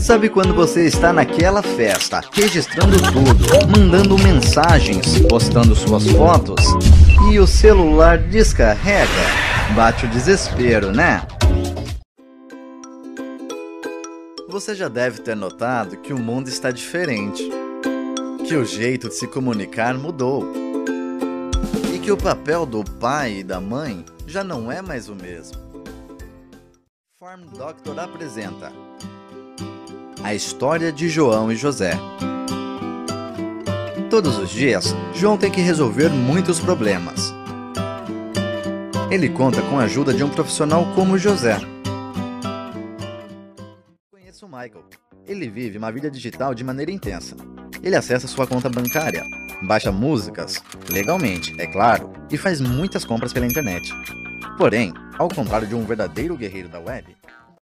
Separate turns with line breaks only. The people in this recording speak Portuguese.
Sabe quando você está naquela festa, registrando tudo, mandando mensagens, postando suas fotos e o celular descarrega? Bate o desespero, né? Você já deve ter notado que o mundo está diferente, que o jeito de se comunicar mudou e que o papel do pai e da mãe já não é mais o mesmo. Farm Doctor apresenta a história de João e José. Todos os dias, João tem que resolver muitos problemas. Ele conta com a ajuda de um profissional como José. Conheço o Michael. Ele vive uma vida digital de maneira intensa. Ele acessa sua conta bancária, baixa músicas, legalmente, é claro, e faz muitas compras pela internet. Porém, ao contrário de um verdadeiro guerreiro da web,